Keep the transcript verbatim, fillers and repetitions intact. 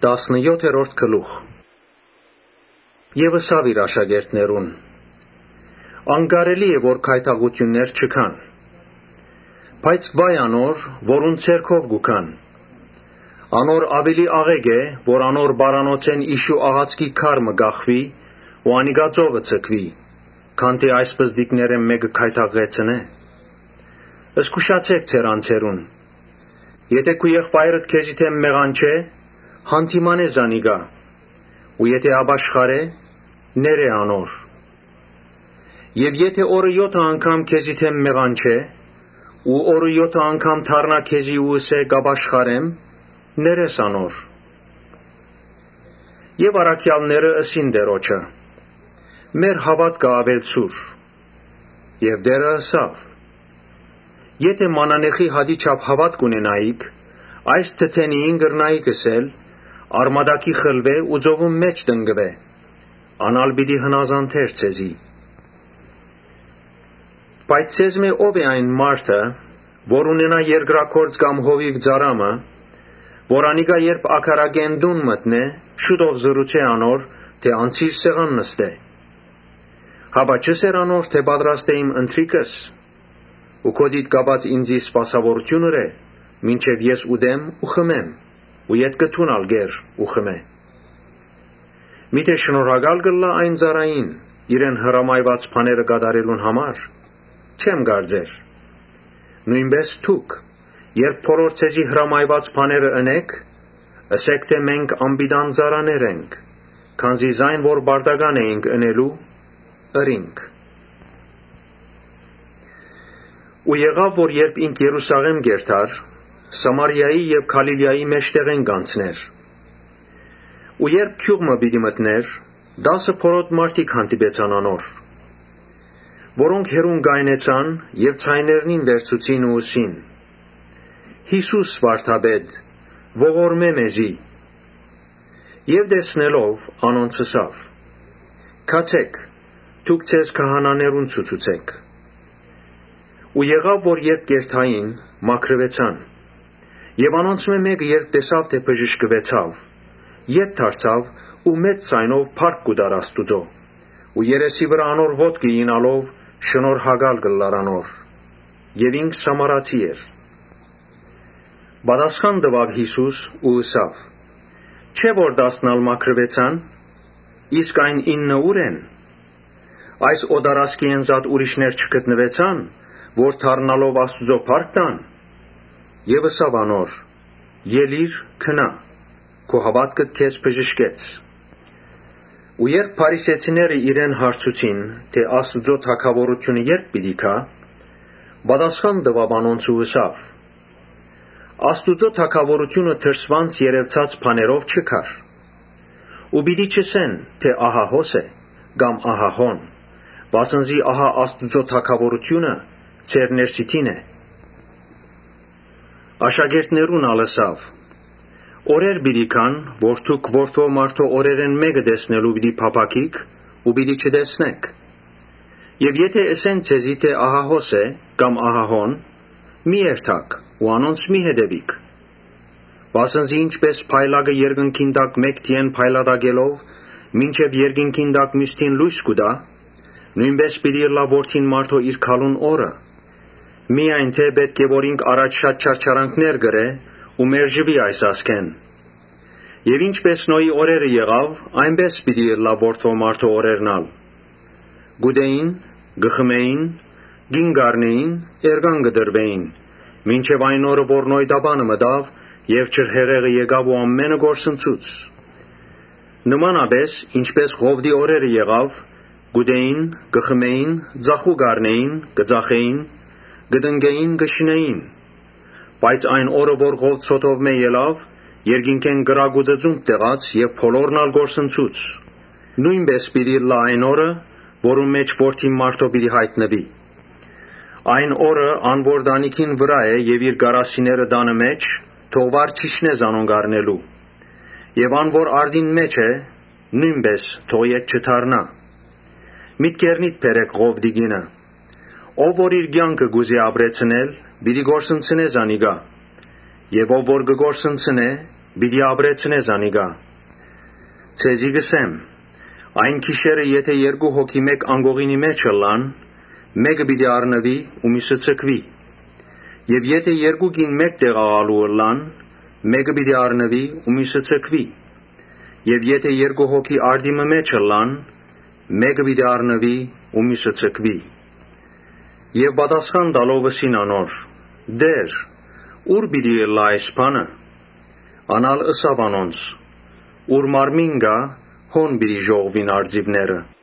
տասնյոթերորդ գլուխ։ Եվ ըսավ իր աշակերտներուն. անկարելի է, որ քայթաղություններ չքան, բայց վայ անոր, որուն ցերքով գուքան, անոր ավելի աղեկ է, որ անոր բարանոցեն իշու աղացքի քարմը գախվի ու անիգա ծովը ցկվի, քան թե այս բզդիկները մեկը քայթաղեցնե։ Զգուշացեք ձեր անձերուն, եթե քու եղբայրդ քեզի թե մեղան չէ, հանդիմանե զանիգա, ու եթե աբաշխար է, ները անոր։ Եվ եթե օրը յոթը անգամ քեզի թե մեղան չէ, ու օրը յոթը անգամ թարնա քեզի ու ըսե գաբաշխարեմ, ներես անոր։ Եվ առաքյալները ըսին դերոջը. մեր հավատքը ավելցուր, եւ դերը ըսավ. եթե մանանեխի հադի չափ հավատք ունենայիք, այս թթենիին գրնայիք ըսել, արմադակի խլվե ու ծովում մեջ տնգվե, անալ պիտի հնազանդեր ցեզի։ Բայց ցեզ մե ով է այն մարդը, որ ունենա երկրակորձ կամ հովիվ ծարամը, որ անիգա երբ ակարագենդուն մտնե, շուտով զրուցե անոր, թե անցիր սեղան նստե։ Հաբա չսեր անոր, թե պատրաստ եմ ընթրիկս, ու քոդիդ կապած ինձի սպասավորություն է, մինչև ես ուդեմ ու խմեմ, ու ետ կթուն ալգեր ու խմե։ Միթե շնորհակալ կլա այն ծառային, իրեն հրամայված բաները կատարելուն համար, չեմ կարծեր։ Նույնպես թուք, երբ փորոր ցեզի հրամայված բաները ընեք, ըսեք թե մենք անպիտան ծառաներ ենք, քանզի զայն որ բարտական էինք ընելու, ըրինք։ Ու եղավ, որ երբ ինք Երուսաղեմ գերթար, Սամարիայի և Գալիլեայի մեջտեղեն կանցներ։ Ու երբ գյուղը պիտի մտներ, դասը փորոտ մարդիկ հանդիպեցան անոր, որոնք հեռուն գայնեցան և ցայներնին վերցուցին ու ըսին. Հիսուս վարդապետ, ողորմե մեզի։ Եվ տեսնելով անոնց ըսավ. քացեք, դուք ձեզ քահանաներուն ցուցուցեք։ Ու եղավ, որ երբ կերթային, մաքրվեցան։ Եվ անոնց մեկը երբ տեսավ, թե բժշկվեցավ, ետ դարձավ ու մեծ ձայնով փառք կուտար Աստուծո, ու երեսի վրա անոր ոտքը իյնալով շնորհակալ կլար անոր, եւ ինք սամարացի էր։ Պատասխան տվավ Հիսուս ու ըսավ. չէ որ տասնալ մաքրվեցան, իսկ այն ինը ուր են։ Այս օդարասկի ընզատ ուրիշներ չգտնվեցան, որ թարնալով Աստուծո փառք տան։ Եվ ըսավ անոր. ելիր քնա, քո հավատքդ քեզ բժշկեց։ Ու երբ փարիսեցիները իրեն հարցուցին, թե Աստուծո թագավորությունը երբ պիտի գա, պատասխան տվավ անոնց ու ըսավ. Աստուծո թագավորությունը դրսվանց երևցած բաներով չգար։ Ու պիտի չսեն, թե ահա հոս է, կամ ահա հոն, վասնզի ահա Աստուծո թագավորությունը ձեր ներսիդին է։ Աշակերտներուն ալսավ. օրեր պիտի գան, որ դուք որդու մարդու օրերեն մեկը տեսնելու պիտի փափակիք ու պիտի չտեսնեք։ Եվ եթե ասեն ցեզի թե ահա հոս է կամ ահա հոն, մի երթաք ու անոնց մի հետևիք։ Վասնզի ինչպես փայլակը երկնքին տակ մեկ տիեն փայլատակելով, մինչև երկնքին տակ մյուսին լույս կուտա, նույնպես պիտի լա որդին մարդու իր քալուն օրը։ Միայն թե պետք է որ ինք առաջ շատ չարչարանքներ գրե ու մերժվի այս ասքեն։ Եվ ինչպես Նոյի օրերը եղավ, այնպես պիտի լա որդու մարդու օրերնալ։ Գուդեին, գխմեին, գին գարնեին, երգան գդրվեին, մինչև այն օրը որ Նոյ տապանը մտավ եւ ջրհեղեղը եկավ ու ամենը գործընծուց։ Նմանապես, ինչպես Ղովդի օրերը եղավ, գուդեին, գխմեին, ձախու գարնեին, գծախեին, գտնգեին, գշնեին, բայց այն օրը որ Ղովդ սոթով մե ելավ, երկինքեն գրագուծծում տեղաց եւ փոլորնալ գործընծուց։ Նույնպես պիտի լա այն օրը, որում մեջ որդի մարդու պիտի հայտնվի։ Այն օրը անոր դանիքին վրա է եւ իր գարասիները տանը մեջ, թող վար չիշնե զանոնք առնելու։ Եվ անոր արդին մեջ է, նույնպես թող ետ չթարնա։ Միտքերնիդ բերեք Ղովդի գինը, ով որ իր կյանքը գուզի ապրեցնել, պիտի գործընծնե զանիգա, եւ ով որ կգործընծնե, բիդի ապրեցնե զանիգա։ Ցեզի գսեմ, այն քիշերը եթե երկու հոգի մեկ անգողինի մեջ լան, մեկը բիդի առնվի ու մյուսը ցկվի։ Եվ եթե երկու կին մեկ տեղ աղալու լան, մեկը բիդի առնվի ու մյուսը ցկվի։ Եվ եթե երկու հոգի արդիմը մեջ լան, մեկը բիդի առնվի ու մյուսը ցկվի։ Եվ պատասխան տալով ըսին անոր. Դեր, ուր բիդի ըլլա այս բանը։ Անալ ըսավ անոնց. ուր մարմին գա, հոն բիդի ժողվին արձիվները։